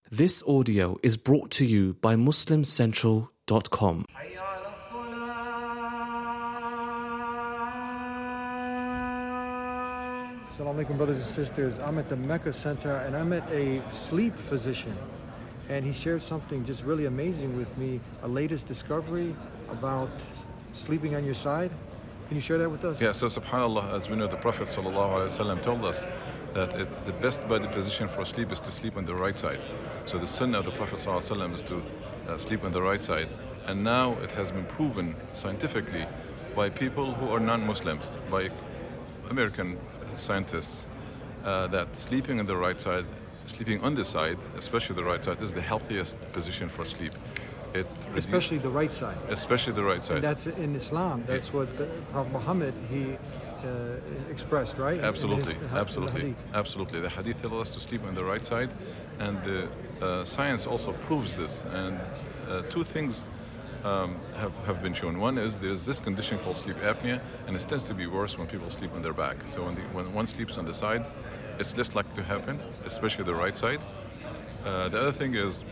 This audio is brought to you by MuslimCentral.com. Assalamu alaikum, brothers and sisters. I'm at the Mecca Center and I'm at a sleep physician, and he shared something just really amazing with me, a latest discovery about sleeping on your side. Can you share that with us? Yeah, so subhanAllah, as we know, the Prophet ﷺ told us that the best body position for sleep is to sleep on the right side. So the sunnah of the Prophet ﷺ is to sleep on the right side. And now it has been proven scientifically by people who are non-Muslims, by American scientists, that sleeping on the right side, sleeping on the side, especially the right side, is the healthiest position for sleep. Especially the right side. Especially the right side. And that's in Islam. That's what the Prophet Muhammad, he expressed, right? Absolutely. The hadith tells us to sleep on the right side, and the science also proves this. And two things have been shown. One is there's this condition called sleep apnea, and it tends to be worse when people sleep on their back. So when one sleeps on the side, it's less likely to happen, especially the right side. The other thing is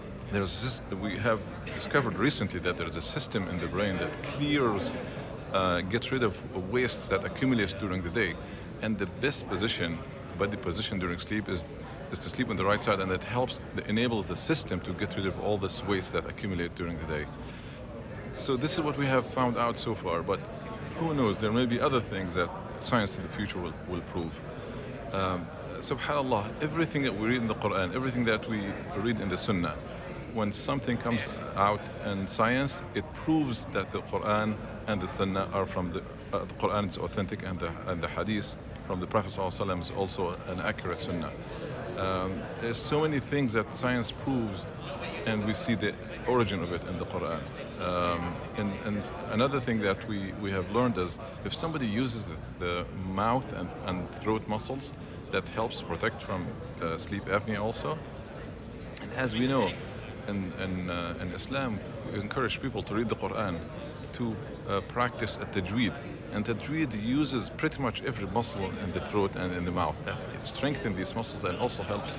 we have discovered recently that there's a system in the brain that clears, gets rid of wastes that accumulates during the day. And the best body position during sleep is to sleep on the right side, and that enables the system to get rid of all this waste that accumulate during the day. So this is what we have found out so far, but who knows, there may be other things that science in the future will prove. SubhanAllah, everything that we read in the Quran, everything that we read in the Sunnah, when something comes out in science, it proves that the Quran and the Sunnah are from the Quran is authentic, and the Hadith from the Prophet ﷺ is also an accurate Sunnah. There's so many things that science proves, and we see the origin of it in the Quran. And another thing that we have learned is if somebody uses the mouth and throat muscles, that helps protect from sleep apnea also. And as we know, in Islam, we encourage people to read the Quran, to practice at-tajweed. And tajweed uses pretty much every muscle in the throat and in the mouth. That strengthens these muscles and also helps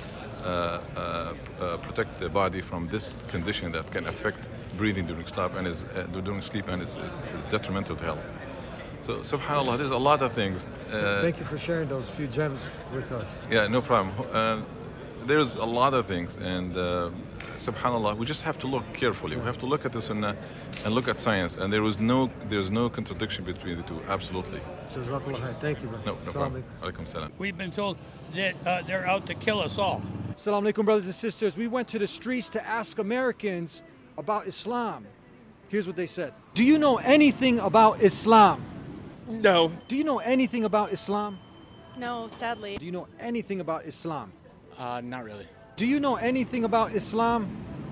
protect the body from this condition that can affect breathing during sleep and is detrimental to health. So subhanAllah, there's a lot of things. Thank you for sharing those few gems with us. Yeah, no problem. There's a lot of things, and subhanAllah, we just have to look carefully. We have to look at the Sunnah and look at science, and there's no contradiction between the two. Absolutely. Thank you, brother. No problem. Alaikum salam. We've been told that they're out to kill us all. Assalamu alaikum, brothers and sisters. We went to the streets to ask Americans about Islam. Here's what they said. Do you know anything about Islam? No. Do you know anything about Islam? No, sadly. Do you know anything about Islam? Not really. Do you know anything about Islam?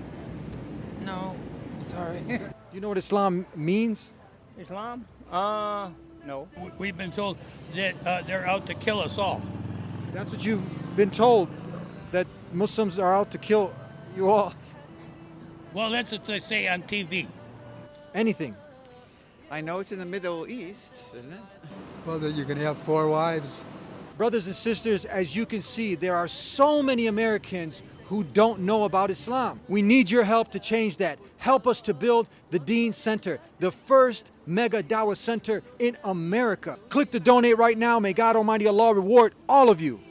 No, sorry. You know what Islam means? Islam? No. We've been told that they're out to kill us all. That's what you've been told, that Muslims are out to kill you all. Well, that's what they say on TV. Anything. I know it's in the Middle East, isn't it? Well, then you're going to have 4 wives. Brothers and sisters, as you can see, there are so many Americans who don't know about Islam. We need your help to change that. Help us to build the Deen Center, the first mega dawah center in America. Click to donate right now. May God Almighty Allah reward all of you.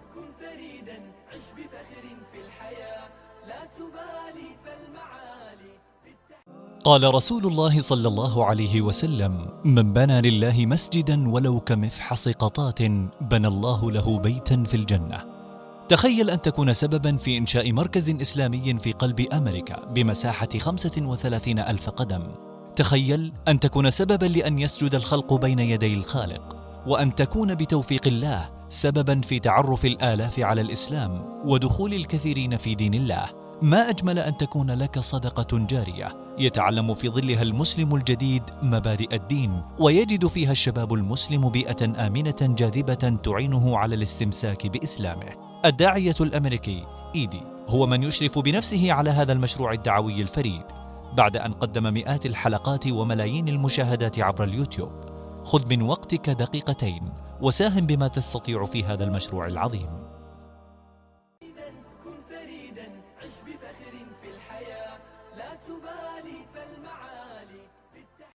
قال رسول الله صلى الله عليه وسلم: من بنى لله مسجدا ولو كمفحص قطات بنى الله له بيتا في الجنة. تخيل أن تكون سببا في إنشاء مركز إسلامي في قلب أمريكا بمساحة 35,000 قدم. تخيل أن تكون سببا لأن يسجد الخلق بين يدي الخالق، وأن تكون بتوفيق الله سببا في تعرف الآلاف على الإسلام ودخول الكثيرين في دين الله. ما أجمل أن تكون لك صدقة جارية يتعلم في ظلها المسلم الجديد مبادئ الدين، ويجد فيها الشباب المسلم بيئة آمنة جاذبة تعينه على الاستمساك بإسلامه. الداعية الأمريكي إيدي هو من يشرف بنفسه على هذا المشروع الدعوي الفريد، بعد أن قدم مئات الحلقات وملايين المشاهدات عبر اليوتيوب. خذ من وقتك 2 دقيقة وساهم بما تستطيع في هذا المشروع العظيم. بفخر في الحياة